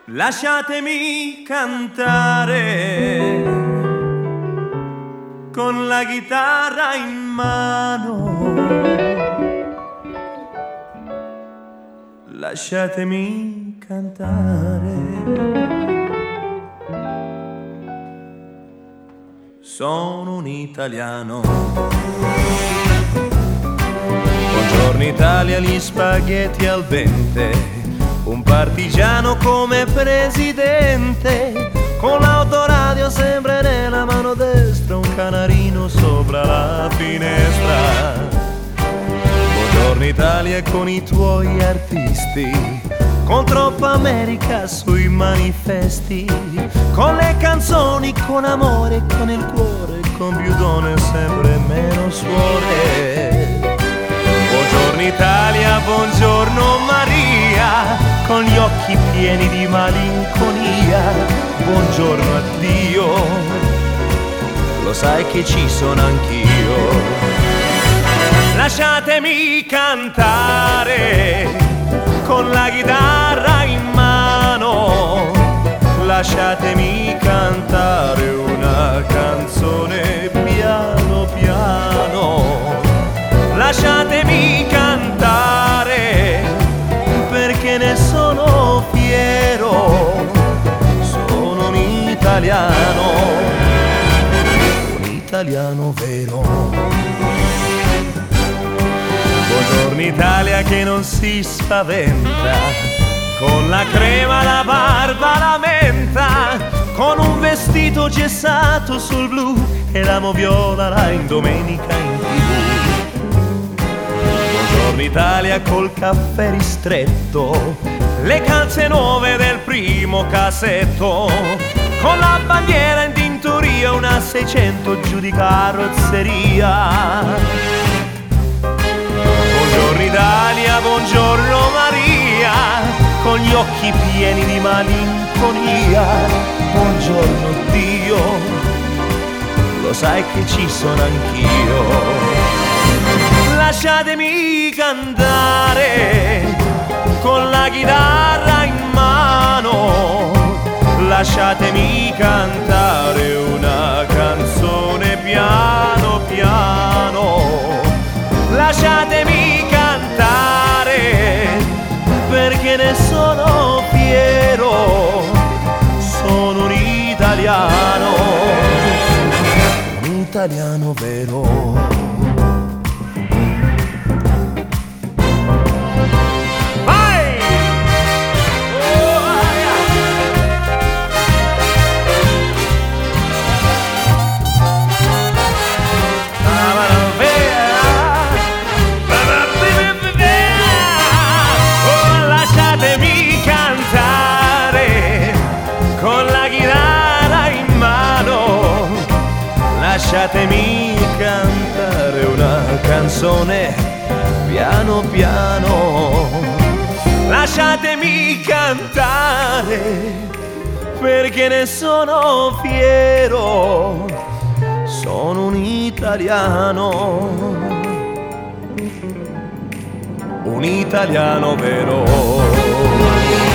Lasciatemi cantare con la chitarra in mano. Lasciatemi cantare. Sono un italiano. Buongiorno Italia, gli spaghetti al dente. Un partigiano come presidente, con l'autoradio sempre nella mano destra, un canarino sopra la finestra. Buongiorno Italia con i tuoi artisti, con troppa America sui manifesti, con le canzoni, con amore, con il cuore, con più donne sempre meno suore. Buongiorno Italia, buongiorno Maria, con gli occhi pieni di malinconia. Buongiorno a Dio, lo sai che ci sono anch'io. Lasciatemi cantare con la chitarra in mano. Lasciatemi cantare una canzone piano piano. Lasciatemi cantare perché ne sono fiero. Sono un italiano vero. Buongiorno Italia che non si spaventa, con la crema la barba la menta, con un vestito gessato sul blu e la moviola là in domenica in TV. Buongiorno Italia col caffè ristretto, le calze nuove del primo cassetto, con la bandiera in tintoria, una 600 giù di carrozzeria. Buongiorno Italia, buongiorno Maria, con gli occhi pieni di malinconia. Buongiorno Dio, lo sai che ci sono anch'io. Lasciatemi cantare con la chitarra in mano. Lasciatemi cantare una canzone piano piano. Lasciatemi cantare perché ne sono fiero. Sono un italiano vero. Lasciatemi cantare una canzone piano piano. Lasciatemi cantare perché ne sono fiero. Sono un italiano vero.